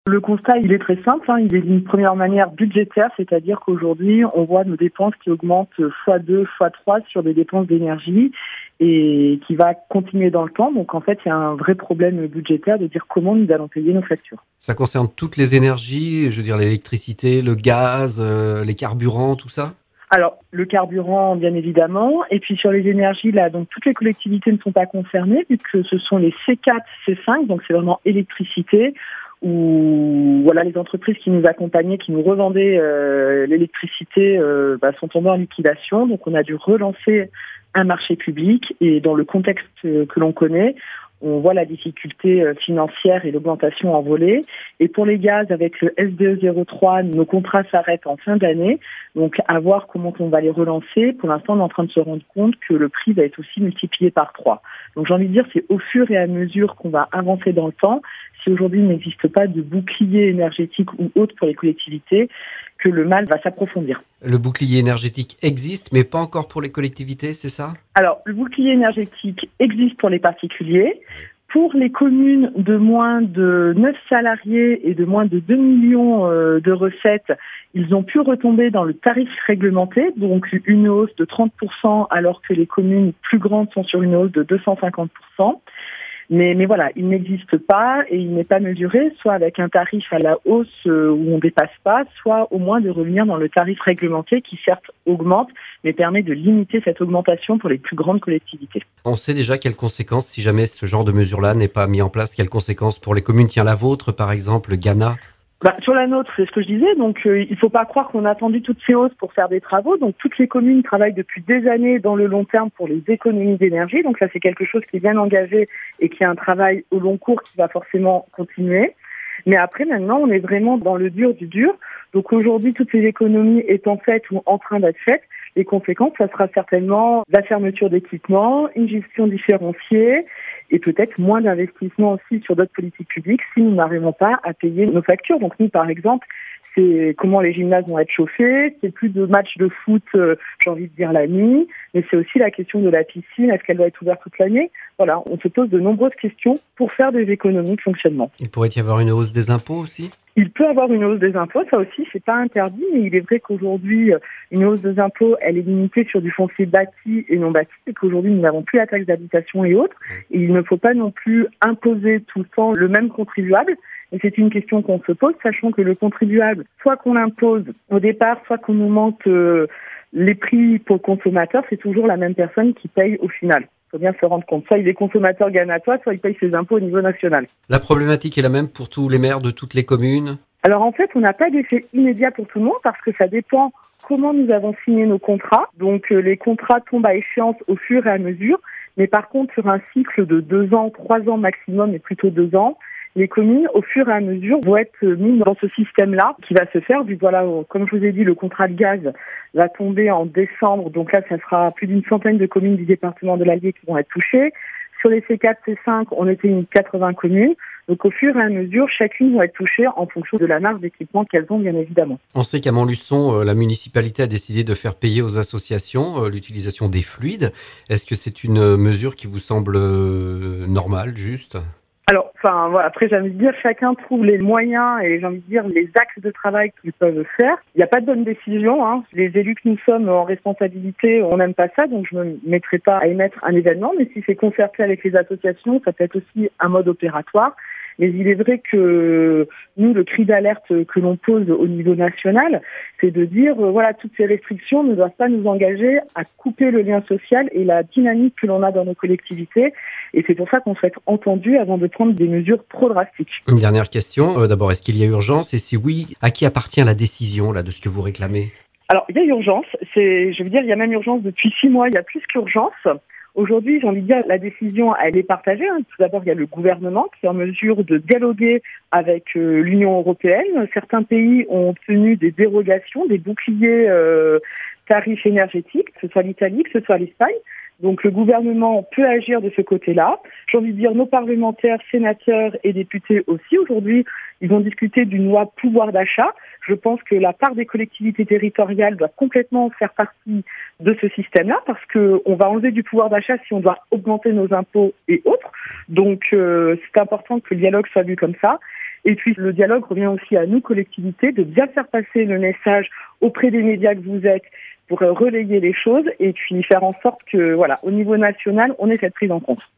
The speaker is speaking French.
Le constat, il est très simple. Il est d'une première manière budgétaire, c'est-à-dire qu'aujourd'hui, on voit nos dépenses qui augmentent x2, x3 sur des dépenses d'énergie et qui va continuer dans le temps. Donc en fait, il y a un vrai problème budgétaire de dire comment nous allons payer nos factures. Ça concerne toutes les énergies, je veux dire l'électricité, le gaz, les carburants, tout ça? Alors, le carburant, bien évidemment, et puis sur les énergies, là, donc toutes les collectivités ne sont pas concernées, puisque ce sont les C4, C5, donc c'est vraiment électricité, où voilà, les entreprises qui nous accompagnaient, qui nous revendaient l'électricité, sont tombées en liquidation, donc on a dû relancer un marché public, et dans le contexte que l'on connaît, on voit la difficulté financière et l'augmentation en volée. Et pour les gaz, avec le SDE 03, nos contrats s'arrêtent en fin d'année. Donc, à voir comment on va les relancer. Pour l'instant, on est en train de se rendre compte que le prix va être aussi multiplié par 3. Donc, j'ai envie de dire, c'est au fur et à mesure qu'on va avancer dans le temps. Si aujourd'hui, il n'existe pas de bouclier énergétique ou autre pour les collectivités, que le mal va s'approfondir. Le bouclier énergétique existe, mais pas encore pour les collectivités, c'est ça? Alors, le bouclier énergétique existe pour les particuliers. Pour les communes de moins de 9 salariés et de moins de 2 millions de recettes, ils ont pu retomber dans le tarif réglementé, donc une hausse de 30%, alors que les communes plus grandes sont sur une hausse de 250%. Mais voilà, il n'existe pas et il n'est pas mesuré, soit avec un tarif à la hausse où on ne dépasse pas, soit au moins de revenir dans le tarif réglementé qui certes augmente, mais permet de limiter cette augmentation pour les plus grandes collectivités. On sait déjà quelles conséquences, si jamais ce genre de mesure-là n'est pas mis en place, quelles conséquences pour les communes? Tiens, la vôtre, par exemple, Ghana. Sur la nôtre, c'est ce que je disais. Donc, il ne faut pas croire qu'on a attendu toutes ces hausses pour faire des travaux. Donc, toutes les communes travaillent depuis des années dans le long terme pour les économies d'énergie. Donc, ça, c'est quelque chose qui est bien engagé et qui est un travail au long cours qui va forcément continuer. Mais après, maintenant, on est vraiment dans le dur du dur. Donc, aujourd'hui, toutes ces économies étant faites ou en train d'être faites, les conséquences, ça sera certainement la fermeture d'équipements, une gestion différenciée, et peut-être moins d'investissement aussi sur d'autres politiques publiques si nous n'arrivons pas à payer nos factures. Donc nous, par exemple, c'est comment les gymnases vont être chauffés, c'est plus de matchs de foot, j'ai envie de dire la nuit, mais c'est aussi la question de la piscine, est-ce qu'elle doit être ouverte toute l'année? Voilà, on se pose de nombreuses questions pour faire des économies de fonctionnement. Il pourrait y avoir une hausse des impôts aussi? Il peut avoir une hausse des impôts, ça aussi, c'est pas interdit, mais il est vrai qu'aujourd'hui, une hausse des impôts, elle est limitée sur du foncier bâti et non bâti, et qu'aujourd'hui, nous n'avons plus la taxe d'habitation et autres, et il ne faut pas non plus imposer tout le temps le même contribuable. Et c'est une question qu'on se pose, sachant que le contribuable, soit qu'on l'impose au départ, soit qu'on augmente les prix pour le consommateur, c'est toujours la même personne qui paye au final. Il faut bien se rendre compte. Soit il est consommateur ghanatois, soit il paye ses impôts au niveau national. La problématique est la même pour tous les maires de toutes les communes? Alors en fait, on n'a pas d'effet immédiat pour tout le monde parce que ça dépend comment nous avons signé nos contrats. Donc les contrats tombent à échéance au fur et à mesure. Mais par contre, sur un cycle de 2 ans, 3 ans maximum, et plutôt 2 ans, les communes, au fur et à mesure, vont être mises dans ce système-là qui va se faire. Vu voilà, comme je vous ai dit, le contrat de gaz va tomber en décembre. Donc là, ça sera plus d'une centaine de communes du département de l'Allier qui vont être touchées. Sur les C4, C5, on était une 80 communes. Donc au fur et à mesure, chacune va être touchée en fonction de la marge d'équipement qu'elles ont, bien évidemment. On sait qu'à Montluçon, la municipalité a décidé de faire payer aux associations l'utilisation des fluides. Est-ce que c'est une mesure qui vous semble normale, juste? Alors, voilà, après, j'ai envie de dire, chacun trouve les moyens et j'ai envie de dire les axes de travail qu'ils peuvent faire. Il n'y a pas de bonne décision. Les élus que nous sommes en responsabilité, on n'aime pas ça, donc je ne me mettrai pas à émettre un événement. Mais si c'est concerté avec les associations, ça peut être aussi un mode opératoire. Mais il est vrai que nous, le cri d'alerte que l'on pose au niveau national, c'est de dire, voilà, toutes ces restrictions ne doivent pas nous engager à couper le lien social et la dynamique que l'on a dans nos collectivités. Et c'est pour ça qu'on souhaite entendu avant de prendre des mesures trop drastiques. Une dernière question. D'abord, est-ce qu'il y a urgence? Et si oui, à qui appartient la décision là, de ce que vous réclamez? Alors, il y a urgence. Je veux dire, il y a même urgence depuis 6 mois. Il y a plus qu'urgence. Aujourd'hui, j'ai envie de dire, la décision, elle est partagée. Tout d'abord, il y a le gouvernement qui est en mesure de dialoguer avec l'Union européenne. Certains pays ont obtenu des dérogations, des boucliers tarifs énergétiques, que ce soit l'Italie, que ce soit l'Espagne. Donc le gouvernement peut agir de ce côté-là. J'ai envie de dire, nos parlementaires, sénateurs et députés aussi, aujourd'hui, ils ont discuté d'une loi pouvoir d'achat. Je pense que la part des collectivités territoriales doit complètement faire partie de ce système-là parce qu'on va enlever du pouvoir d'achat si on doit augmenter nos impôts et autres. Donc c'est important que le dialogue soit vu comme ça. Et puis le dialogue revient aussi à nous, collectivités, de bien faire passer le message auprès des médias que vous êtes pour relayer les choses et puis faire en sorte que, voilà, au niveau national, on ait cette prise en compte.